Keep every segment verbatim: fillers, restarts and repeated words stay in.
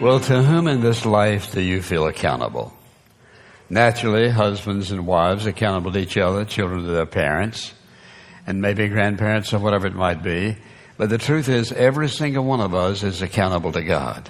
Well, to whom in this life do you feel accountable? Naturally, husbands and wives accountable to each other, children to their parents, and maybe grandparents or whatever it might be. But the truth is, every single one of us is accountable to God.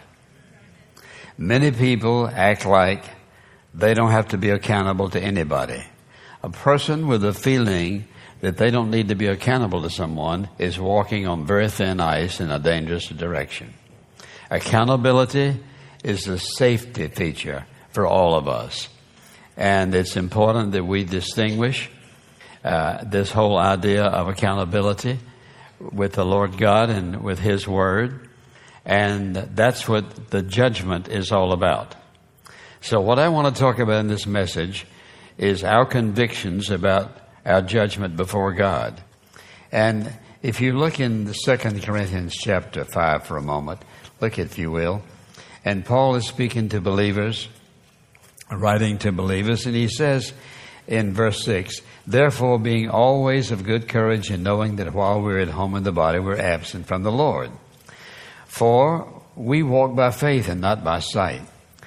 Many people act like they don't have to be accountable to anybody. A person with a feeling that they don't need to be accountable to someone is walking on very thin ice in a dangerous direction. Accountability is a safety feature for all of us. And it's important that we distinguish uh, this whole idea of accountability with the Lord God and with His Word. And that's what the judgment is all about. So what I want to talk about in this message is our convictions about our judgment before God. And if you look in Second Corinthians chapter five for a moment, look if you will. And Paul is speaking to believers, writing to believers, and he says in verse six, "Therefore, being always of good courage and knowing that while we're at home in the body, we're absent from the Lord. For we walk by faith and not by sight.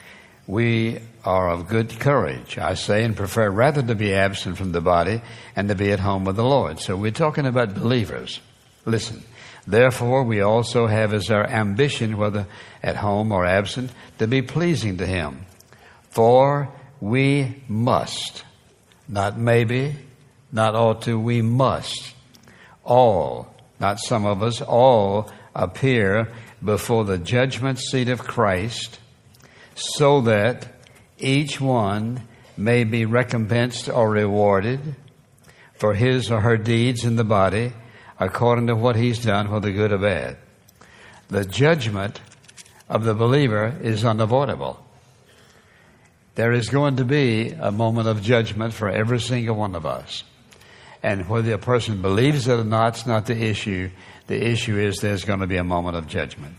We are of good courage, I say, and prefer rather to be absent from the body and to be at home with the Lord." So we're talking about believers. Listen. "Therefore, we also have as our ambition, whether at home or absent, to be pleasing to Him. For we must," not maybe, not ought to, we must, all, not some of us, all appear before the judgment seat of Christ, so that each one may be recompensed or rewarded for his or her deeds in the body, according to what he's done, whether good or bad. The judgment of the believer is unavoidable. There is going to be a moment of judgment for every single one of us. And whether a person believes it or not, it's not the issue. The issue is there's going to be a moment of judgment.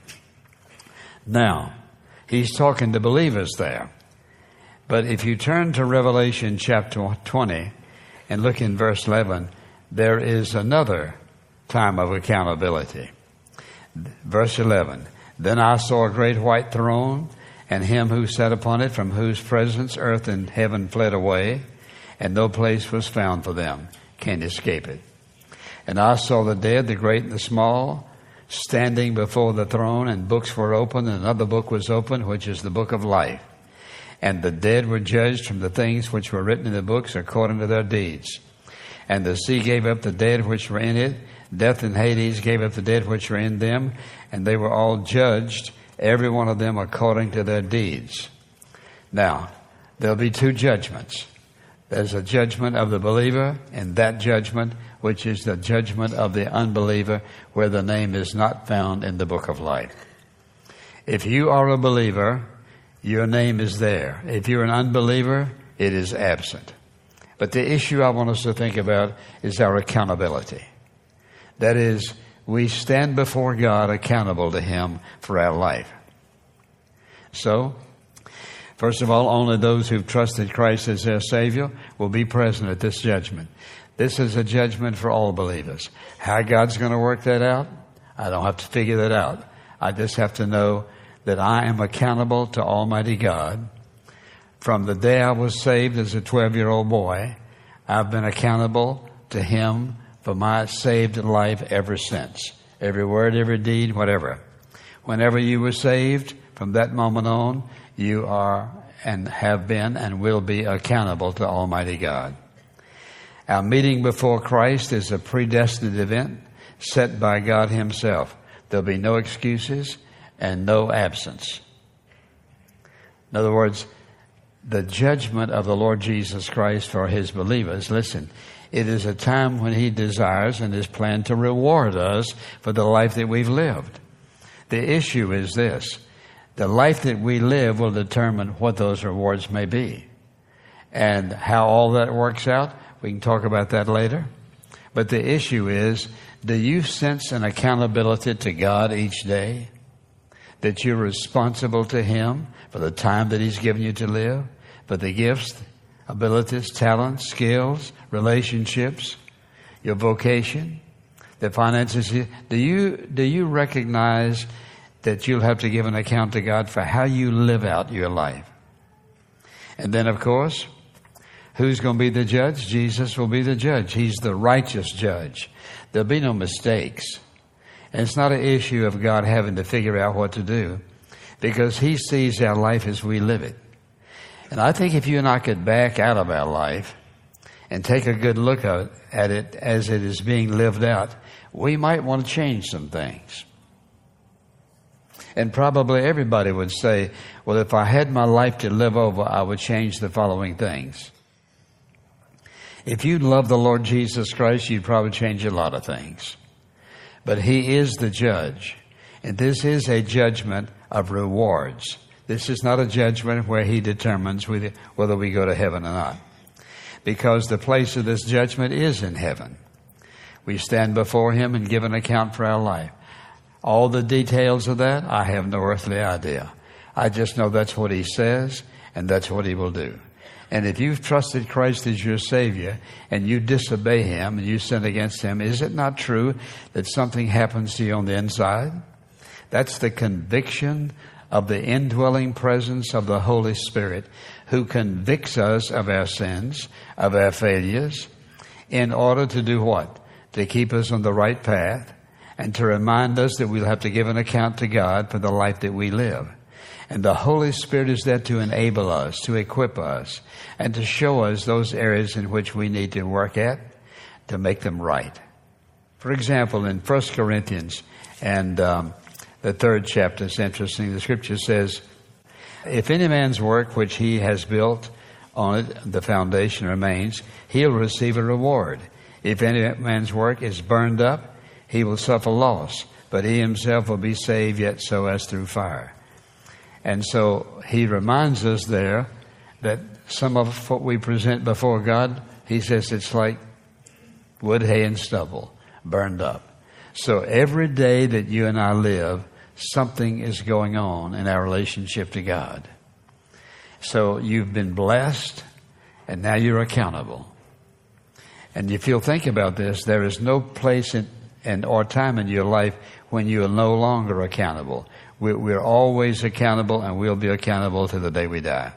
Now, he's talking to believers there. But if you turn to Revelation chapter twenty and look in verse eleven, there is another time of accountability. Verse eleven, "Then I saw a great white throne, and Him who sat upon it, from whose presence earth and heaven fled away, and no place was found for them." Can't escape it. "And I saw the dead, the great and the small, standing before the throne, and books were opened, and another book was opened, which is the book of life. And the dead were judged from the things which were written in the books according to their deeds. And the sea gave up the dead which were in it. Death and Hades gave up the dead which were in them. And they were all judged, every one of them according to their deeds." Now, there'll be two judgments. There's a judgment of the believer, and that judgment, which is the judgment of the unbeliever, where the name is not found in the book of life. If you are a believer, your name is there. If you're an unbeliever, it is absent. But the issue I want us to think about is our accountability. That is, we stand before God accountable to Him for our life. So, first of all, only those who've trusted Christ as their Savior will be present at this judgment. This is a judgment for all believers. How God's going to work that out, I don't have to figure that out. I just have to know that I am accountable to Almighty God. From the day I was saved as a twelve-year-old boy, I've been accountable to Him for my saved life ever since. Every word, every deed, whatever. Whenever you were saved, from that moment on, you are and have been and will be accountable to Almighty God. Our meeting before Christ is a predestined event set by God Himself. There'll be no excuses and no absence. In other words, the judgment of the Lord Jesus Christ for His believers, listen, it is a time when He desires and is planned to reward us for the life that we've lived. The issue is this: the life that we live will determine what those rewards may be. And how all that works out, we can talk about that later. But the issue is, do you sense an accountability to God each day? That you're responsible to Him for the time that He's given you to live, for the gifts, abilities, talents, skills, relationships, your vocation, the finances. Do you, do you recognize that you'll have to give an account to God for how you live out your life. And then, of course, who's going to be the judge? Jesus will be the judge. He's the righteous judge. There'll be no mistakes. And it's not an issue of God having to figure out what to do, because He sees our life as we live it. And I think if you and I could back out of our life and take a good look at it as it is being lived out, we might want to change some things. And probably everybody would say, well, if I had my life to live over, I would change the following things. If you love the Lord Jesus Christ, you'd probably change a lot of things. But He is the judge. And this is a judgment of rewards. This is not a judgment where He determines whether we go to heaven or not. Because the place of this judgment is in heaven. We stand before Him and give an account for our life. All the details of that, I have no earthly idea. I just know that's what He says, and that's what He will do. And if you've trusted Christ as your Savior, and you disobey Him, and you sin against Him, is it not true that something happens to you on the inside? That's the conviction of the indwelling presence of the Holy Spirit, who convicts us of our sins, of our failures, in order to do what? To keep us on the right path, and to remind us that we'll have to give an account to God for the life that we live. And the Holy Spirit is there to enable us, to equip us, and to show us those areas in which we need to work at to make them right. For example, in First Corinthians and um, the third chapter, it's interesting, the Scripture says, if any man's work which he has built on it, the foundation remains, he'll receive a reward. If any man's work is burned up, he will suffer loss, but he himself will be saved, yet so as through fire. And so he reminds us there that some of what we present before God, he says it's like wood, hay, and stubble, burned up. So every day that you and I live, something is going on in our relationship to God. So you've been blessed, and now you're accountable. And if you'll think about this, there is no place in and or time in your life when you are no longer accountable. We're, we're always accountable, and we'll be accountable to the day we die.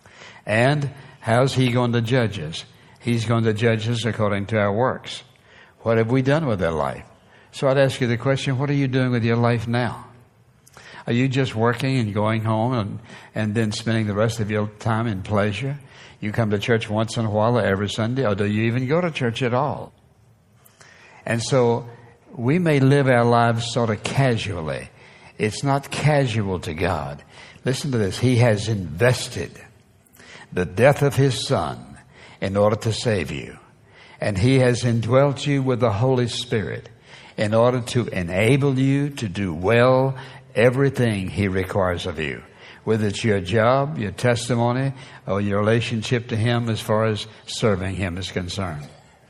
And how's He going to judge us? He's going to judge us according to our works. What have we done with our life? So I'd ask you the question, what are you doing with your life now? Are you just working and going home and, and then spending the rest of your time in pleasure? You come to church once in a while or every Sunday, or do you even go to church at all? And so we may live our lives sort of casually. It's not casual to God. Listen to this. He has invested the death of His Son in order to save you. And He has indwelt you with the Holy Spirit in order to enable you to do well everything He requires of you. Whether it's your job, your testimony, or your relationship to Him as far as serving Him is concerned.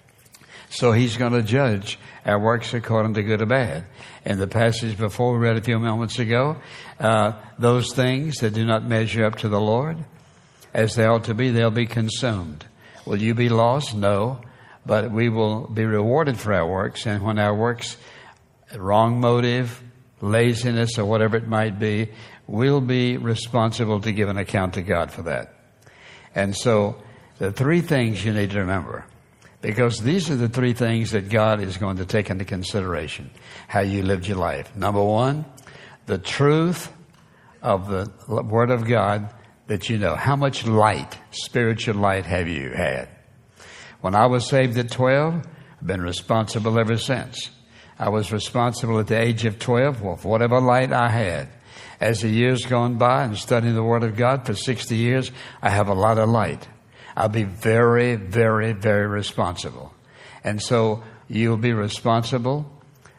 So He's going to judge our works according to good or bad. In the passage before we read a few moments ago, uh, those things that do not measure up to the Lord as they ought to be, they'll be consumed. Will you be lost? No. But we will be rewarded for our works. And when our works, wrong motive, laziness, or whatever it might be, we'll be responsible to give an account to God for that. And so the three things you need to remember, because these are the three things that God is going to take into consideration, how you lived your life. Number one, the truth of the Word of God that you know. How much light, spiritual light, have you had? When I was saved at twelve, I've been responsible ever since. I was responsible at the age of twelve for whatever light I had. As the years gone by and studying the Word of God for sixty years, I have a lot of light. I'll be very, very, very responsible. And so you'll be responsible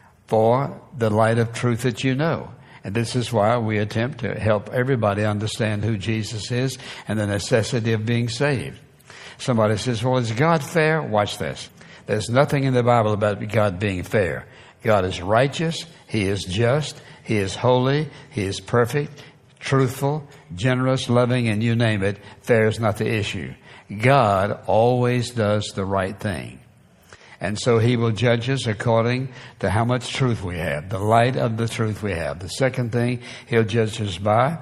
for the light of truth that you know. And this is why we attempt to help everybody understand who Jesus is and the necessity of being saved. Somebody says, well, is God fair? Watch this. There's nothing in the Bible about God being fair. God is righteous. He is just. He is holy. He is perfect, truthful, generous, loving, and you name it. Fair is not the issue. God always does the right thing. And so he will judge us according to how much truth we have, the light of the truth we have. The second thing he'll judge us by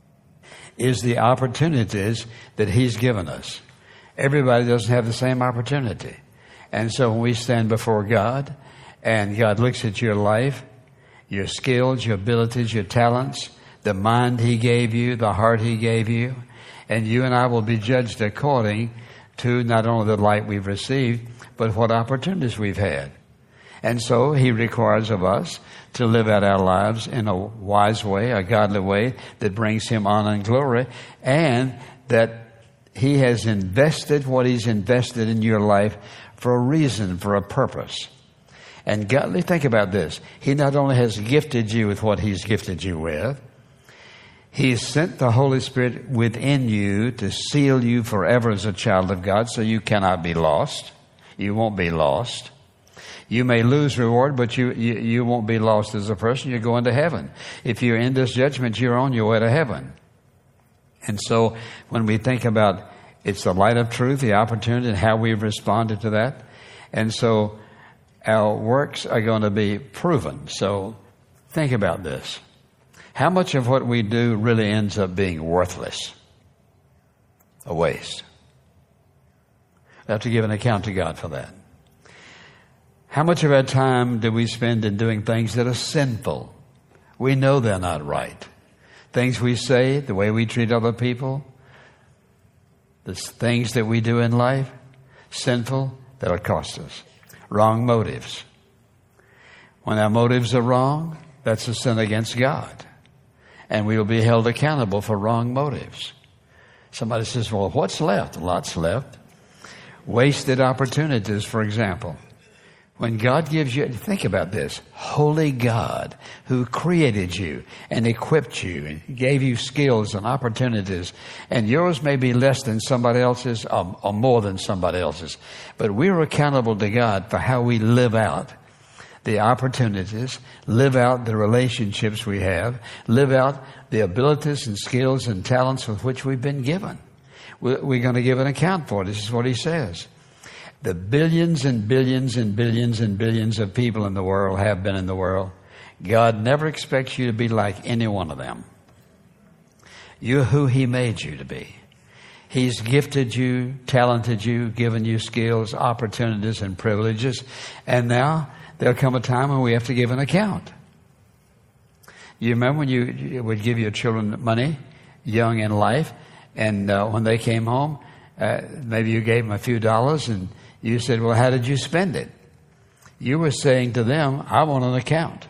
is the opportunities that he's given us. Everybody doesn't have the same opportunity. And so when we stand before God and God looks at your life, your skills, your abilities, your talents, the mind he gave you, the heart he gave you, and you and I will be judged according to not only the light we've received, but what opportunities we've had. And so he requires of us to live out our lives in a wise way, a godly way that brings him honor and glory, and that he has invested what he's invested in your life for a reason, for a purpose. And godly, think about this. He not only has gifted you with what he's gifted you with, he's sent the Holy Spirit within you to seal you forever as a child of God, so you cannot be lost. You won't be lost. You may lose reward, but you, you, you won't be lost as a person. You're going to heaven. If you're in this judgment, you're on your way to heaven. And so when we think about it's the light of truth, the opportunity, and how we've responded to that. And so our works are going to be proven. So think about this. How much of what we do really ends up being worthless? A waste. We have to give an account to God for that. How much of our time do we spend in doing things that are sinful? We know they're not right. Things we say, the way we treat other people, the things that we do in life, sinful, that'll cost us. Wrong motives. When our motives are wrong, that's a sin against God. And we will be held accountable for wrong motives. Somebody says, well, what's left? Lots left. Wasted opportunities, for example. When God gives you, think about this, holy God who created you and equipped you and gave you skills and opportunities, and yours may be less than somebody else's or, or more than somebody else's, but we're accountable to God for how we live out the opportunities, live out the relationships we have, live out the abilities and skills and talents with which we've been given. We're, we're going to give an account for it. This is what he says. The billions and billions and billions and billions of people in the world have been in the world. God never expects you to be like any one of them. You're who he made you to be. He's gifted you, talented you, given you skills, opportunities, and privileges. And now there'll come a time when we have to give an account. You remember when you, you would give your children money, young in life, and uh, when they came home, uh, maybe you gave them a few dollars, and you said, well, how did you spend it? You were saying to them, I want an account.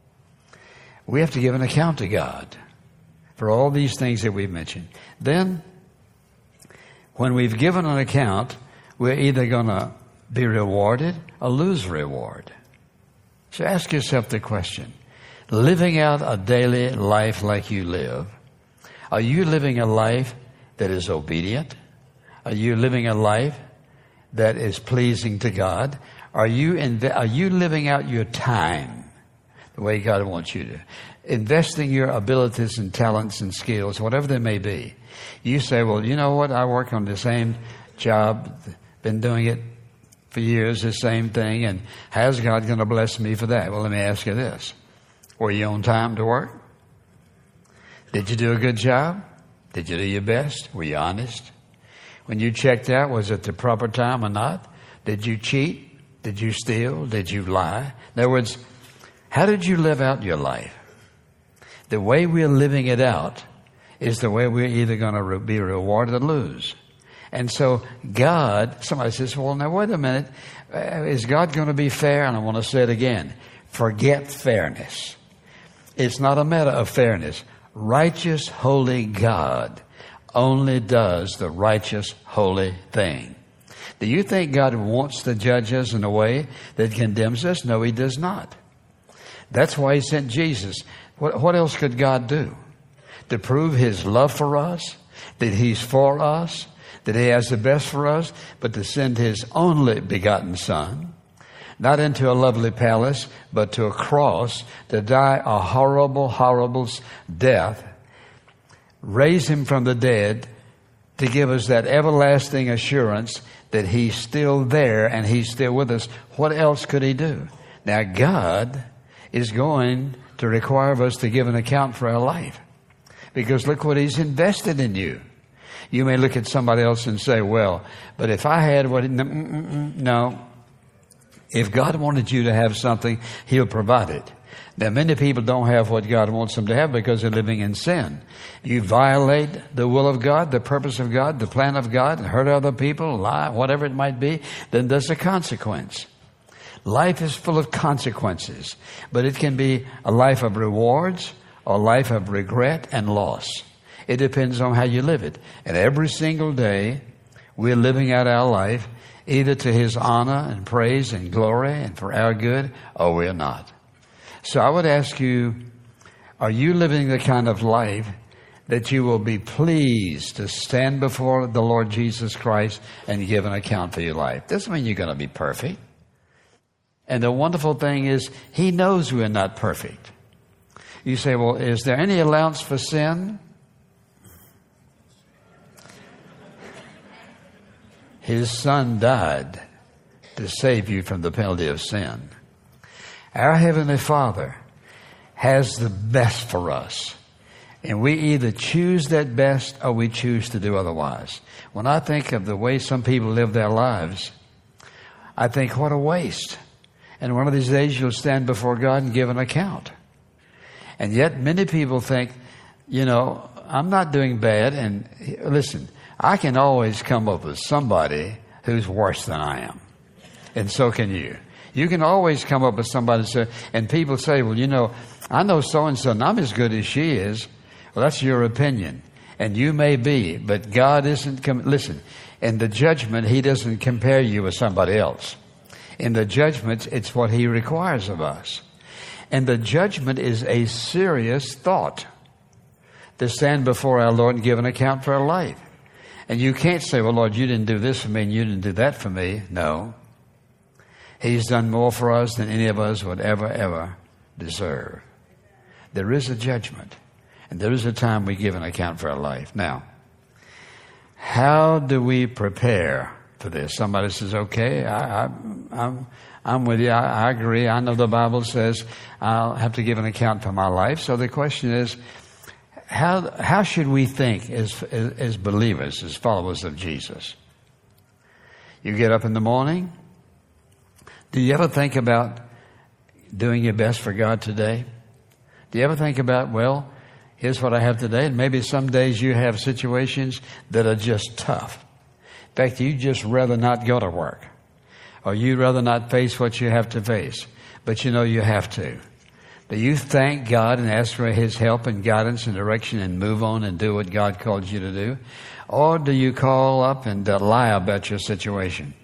We have to give an account to God for all these things that we've mentioned. Then, when we've given an account, we're either going to be rewarded or lose reward. So ask yourself the question, living out a daily life like you live, are you living a life that is obedient? Are you living a life that is pleasing to God? Are you inve- are you living out your time the way God wants you to? Investing your abilities and talents and skills, whatever they may be. You say, well, you know what? I work on the same job, been doing it for years, the same thing, and how's God going to bless me for that? Well, let me ask you this. Were you on time to work? Did you do a good job? Did you do your best? Were you honest? When you checked out, was it the proper time or not? Did you cheat? Did you steal? Did you lie? In other words, how did you live out your life? The way we're living it out is the way we're either going to be rewarded or lose. And so God, somebody says, well, now wait a minute. Uh, is God going to be fair? And I want to say it again. Forget fairness. It's not a matter of fairness. Righteous, holy God only does the righteous, holy thing. Do you think God wants to judge us in a way that condemns us? No, he does not. That's why he sent Jesus. What, what else could God do? To prove his love for us, that he's for us, that he has the best for us, but to send his only begotten Son, not into a lovely palace, but to a cross, to die a horrible, horrible death, raise him from the dead, to give us that everlasting assurance that He's still there and He's still with us. What else could He do? Now, God is going to require of us to give an account for our life, because look what He's invested in you. You may look at somebody else and say, well, but if I had what... No. If God wanted you to have something, He'll provide it. Now, many people don't have what God wants them to have because they're living in sin. You violate the will of God, the purpose of God, the plan of God, and hurt other people, lie, whatever it might be, then there's a consequence. Life is full of consequences, but it can be a life of rewards or a life of regret and loss. It depends on how you live it. And every single day, we're living out our life either to His honor and praise and glory and for our good, or we're not. So I would ask you, are you living the kind of life that you will be pleased to stand before the Lord Jesus Christ and give an account for your life? Doesn't mean you're going to be perfect. And the wonderful thing is, He knows we're not perfect. You say, well, is there any allowance for sin? His Son died to save you from the penalty of sin. Our Heavenly Father has the best for us. And we either choose that best or we choose to do otherwise. When I think of the way some people live their lives, I think, what a waste. And one of these days you'll stand before God and give an account. And yet many people think, you know, I'm not doing bad. And listen, I can always come up with somebody who's worse than I am. And so can you. You can always come up with somebody, say, and people say, well, you know, I know so-and-so, and I'm as good as she is. Well, that's your opinion. And you may be, but God isn't, com- listen, in the judgment, He doesn't compare you with somebody else. In the judgment, it's what He requires of us. And the judgment is a serious thought, to stand before our Lord and give an account for our life. And you can't say, well, Lord, you didn't do this for me and you didn't do that for me. No. He's done more for us than any of us would ever, ever deserve. There is a judgment, and there is a time we give an account for our life. Now, how do we prepare for this? Somebody says, okay, I, I, I'm, I'm with you. I, I agree. I know the Bible says I'll have to give an account for my life. So the question is, how, how should we think as, as, as believers, as followers of Jesus? You get up in the morning. Do you ever think about doing your best for God today? Do you ever think about, well, here's what I have today, and maybe some days you have situations that are just tough. In fact, you'd just rather not go to work, or you'd rather not face what you have to face, but you know you have to. Do you thank God and ask for His help and guidance and direction and move on and do what God called you to do? Or do you call up and uh, lie about your situation?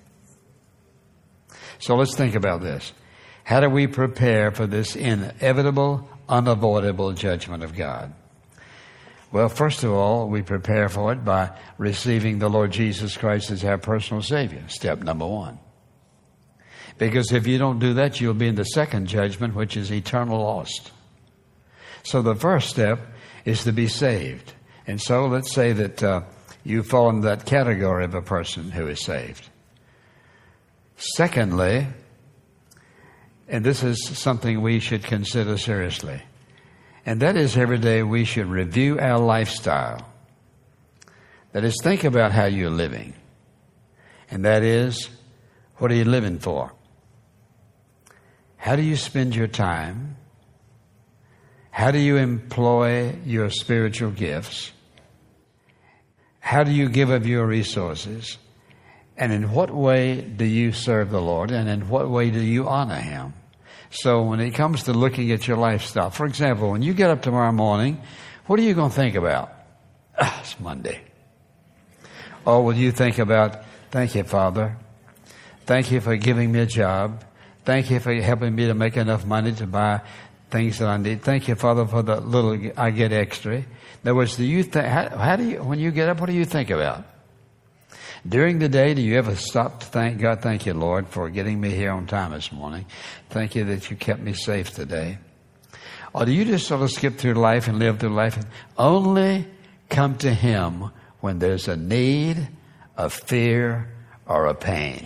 So let's think about this. How do we prepare for this inevitable, unavoidable judgment of God? Well, first of all, we prepare for it by receiving the Lord Jesus Christ as our personal Savior. Step number one. Because if you don't do that, you'll be in the second judgment, which is eternal lost. So the first step is to be saved. And so let's say that uh, you fall in that category of a person who is saved. Secondly, and this is something we should consider seriously, and that is every day we should review our lifestyle. That is, think about how you're living. And that is, what are you living for? How do you spend your time? How do you employ your spiritual gifts? How do you give of your resources? And in what way do you serve the Lord? And in what way do you honor Him? So when it comes to looking at your lifestyle, for example, when you get up tomorrow morning, what are you going to think about? Ah, it's Monday. Or will you think about, thank you, Father. Thank you for giving me a job. Thank you for helping me to make enough money to buy things that I need. Thank you, Father, for the little I get extra. In other words, do you think, how, how do you, when you get up, what do you think about? During the day, do you ever stop to thank God? Thank you, Lord, for getting me here on time this morning. Thank you that you kept me safe today. Or do you just sort of skip through life and live through life and only come to Him when there's a need, a fear, or a pain.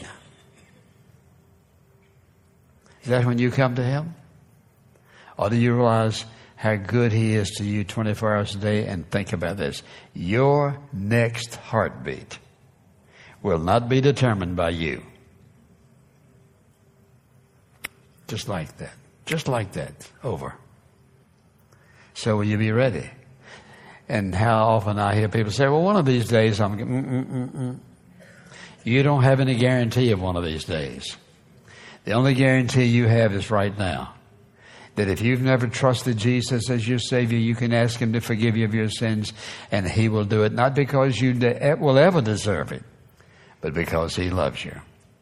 Is that when you come to Him? Or do you realize how good He is to you twenty-four hours a day? And think about this. Your next heartbeat will not be determined by you. Just like that. Just like that. Over. So will you be ready? And how often I hear people say, well, one of these days I'm... Mm-mm-mm-mm. You don't have any guarantee of one of these days. The only guarantee you have is right now. That if you've never trusted Jesus as your Savior, you can ask Him to forgive you of your sins, and He will do it, not because you de- will ever deserve it, but because He loves you.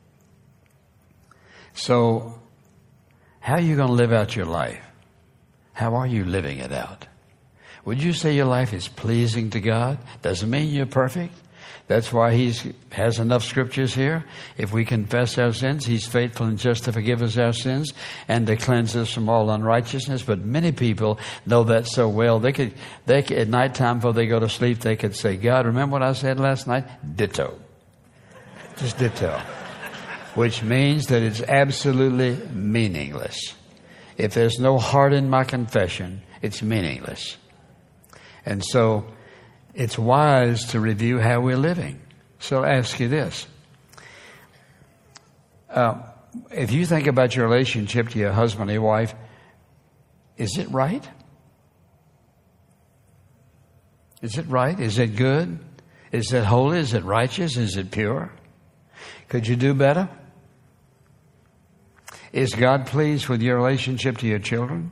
So, how are you going to live out your life? How are you living it out? Would you say your life is pleasing to God? Doesn't mean you're perfect. That's why He has enough scriptures here. If we confess our sins, He's faithful and just to forgive us our sins and to cleanse us from all unrighteousness. But many people know that so well. They could, they could, at nighttime before they go to sleep, they could say, God, remember what I said last night? Ditto. Just ditto. Which means that it's absolutely meaningless. If there's no heart in my confession, it's meaningless. And so it's wise to review how we're living. So I'll ask you this. Uh, if you think about your relationship to your husband or your wife, is it right? Is it right? Is it good? Is it holy? Is it righteous? Is it pure? Could you do better? Is God pleased with your relationship to your children?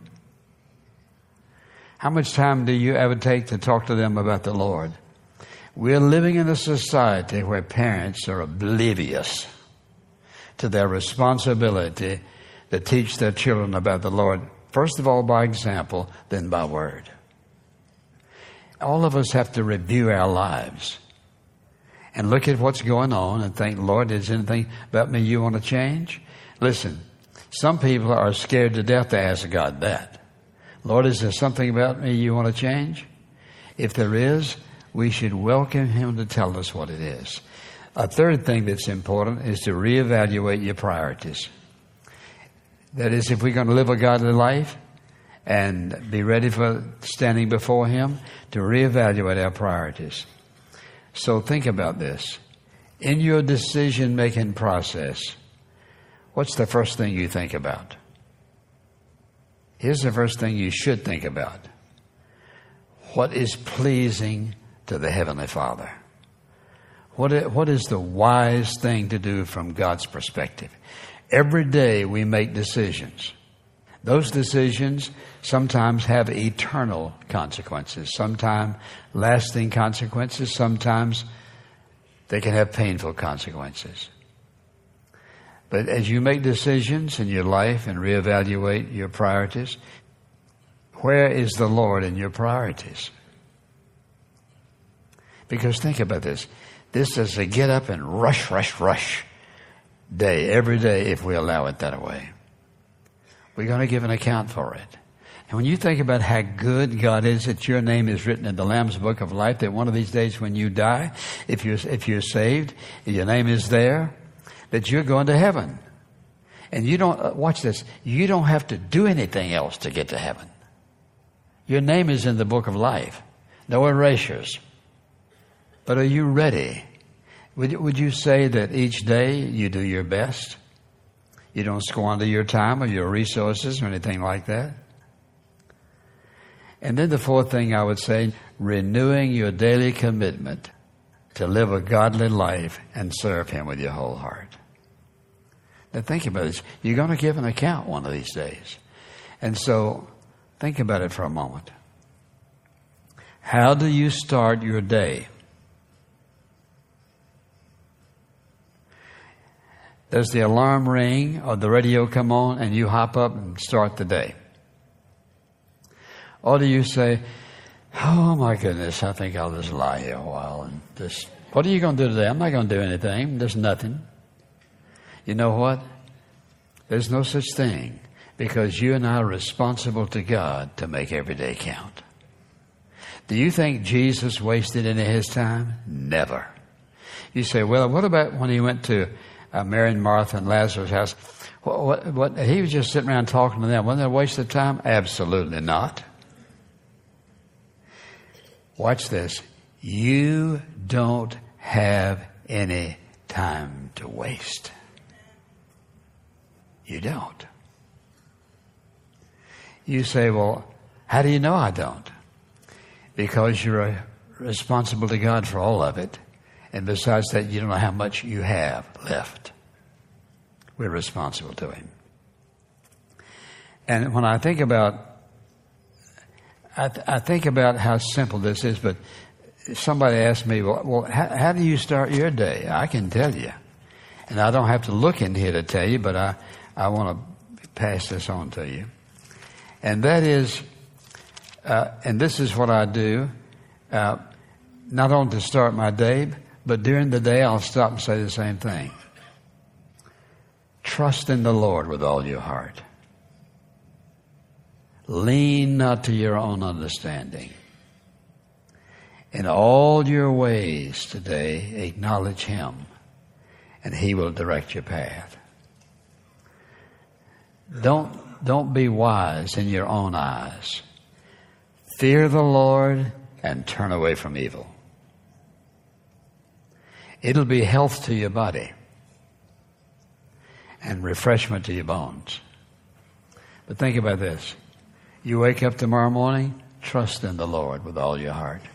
How much time do you ever take to talk to them about the Lord? We're living in a society where parents are oblivious to their responsibility to teach their children about the Lord, first of all by example, then by word. All of us have to review our lives and look at what's going on and think, Lord, is there anything about me you want to change? Listen, some people are scared to death to ask God that. Lord, is there something about me you want to change? If there is, we should welcome Him to tell us what it is. A third thing that's important is to reevaluate your priorities. That is, if we're going to live a godly life and be ready for standing before Him, to reevaluate our priorities. So think about this. In your decision-making process, what's the first thing you think about? Here's the first thing you should think about. What is pleasing to the Heavenly Father? What is, what is the wise thing to do from God's perspective? Every day we make decisions. Those decisions sometimes have eternal consequences, sometimes lasting consequences, sometimes they can have painful consequences. But as you make decisions in your life and reevaluate your priorities, where is the Lord in your priorities? Because think about this. This is a get up and rush, rush, rush day every day if we allow it that way. We're going to give an account for it. And when you think about how good God is that your name is written in the Lamb's Book of Life, that one of these days when you die, if you're, if you're saved, your name is there, that you're going to heaven. And you don't, uh, watch this, you don't have to do anything else to get to heaven. Your name is in the book of life. No erasures. But are you ready? Would, would you say that each day you do your best? You don't squander your time or your resources or anything like that? And then the fourth thing I would say, renewing your daily commitment to live a godly life and serve Him with your whole heart. Now think about this. You're going to give an account one of these days. And so think about it for a moment. How do you start your day? Does the alarm ring or the radio come on and you hop up and start the day? Or do you say, oh my goodness, I think I'll just lie here a while and just, what are you going to do today? I'm not going to do anything. There's nothing. You know what? There's no such thing, because you and I are responsible to God to make every day count. Do you think Jesus wasted any of his time? Never. You say, well, what about when he went to uh, Mary and Martha and Lazarus' house? What, what, what, he was just sitting around talking to them. Wasn't that a waste of time? Absolutely not. Watch this. You don't have any time to waste. You don't. You say, well, how do you know I don't? Because you're uh, responsible to God for all of it. And besides that, you don't know how much you have left. We're responsible to him. And when I think about, I, th- I think about how simple this is, but somebody asked me, well, well how, how do you start your day? I can tell you. And I don't have to look in here to tell you, but I, I want to pass this on to you. And that is, uh, and this is what I do, uh, not only to start my day, but during the day I'll stop and say the same thing. Trust in the Lord with all your heart. Lean not to your own understanding. In all your ways today, acknowledge him, and he will direct your path. Don't, don't be wise in your own eyes. Fear the Lord and turn away from evil. It'll be health to your body and refreshment to your bones. But think about this. You wake up tomorrow morning, trust in the Lord with all your heart.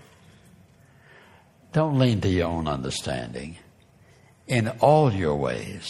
Don't lean to your own understanding. In all your ways,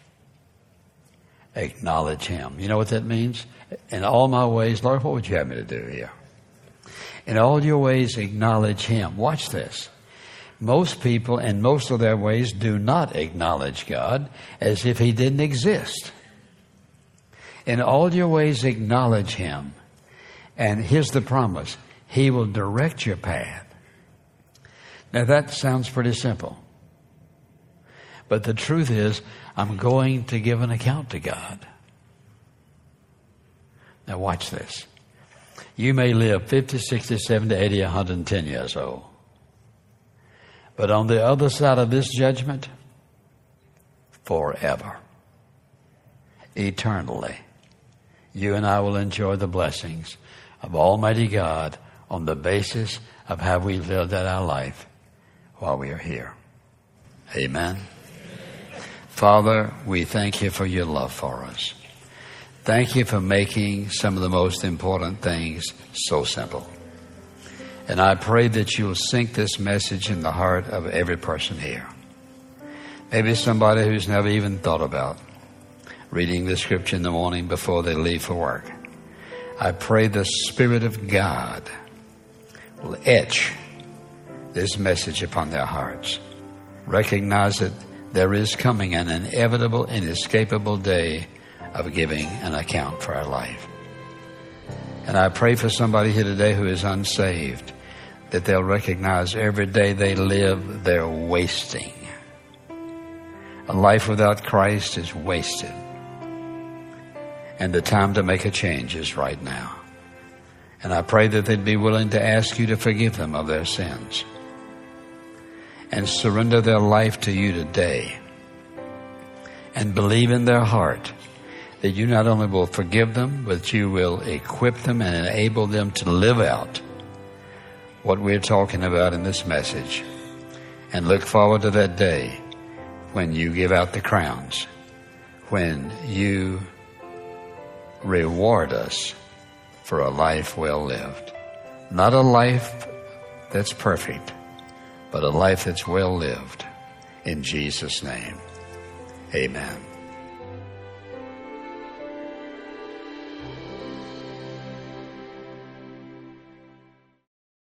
acknowledge him. You know what that means? In all my ways, Lord, what would you have me to do here? In all your ways, acknowledge him. Watch this. Most people in most of their ways do not acknowledge God as if he didn't exist. In all your ways, acknowledge him. And here's the promise. He will direct your path. Now that sounds pretty simple. But the truth is, I'm going to give an account to God. Now watch this. You may live fifty, sixty, seventy, eighty, one hundred ten years old. But on the other side of this judgment, forever, eternally, you and I will enjoy the blessings of Almighty God on the basis of how we lived out our life while we are here. Amen. Father, we thank you for your love for us. Thank you for making some of the most important things so simple. And I pray that you'll sink this message in the heart of every person here. Maybe somebody who's never even thought about reading the scripture in the morning before they leave for work. I pray the Spirit of God will etch this message upon their hearts. Recognize that there is coming an inevitable, inescapable day of giving an account for our life. And I pray for somebody here today who is unsaved, that they'll recognize every day they live, they're wasting. A life without Christ is wasted. And the time to make a change is right now. And I pray that they'd be willing to ask you to forgive them of their sins and surrender their life to you today, and believe in their heart that you not only will forgive them, but you will equip them and enable them to live out what we're talking about in this message, and look forward to that day when you give out the crowns, when you reward us for a life well lived. Not a life that's perfect, but a life that's well lived. In Jesus' name, amen.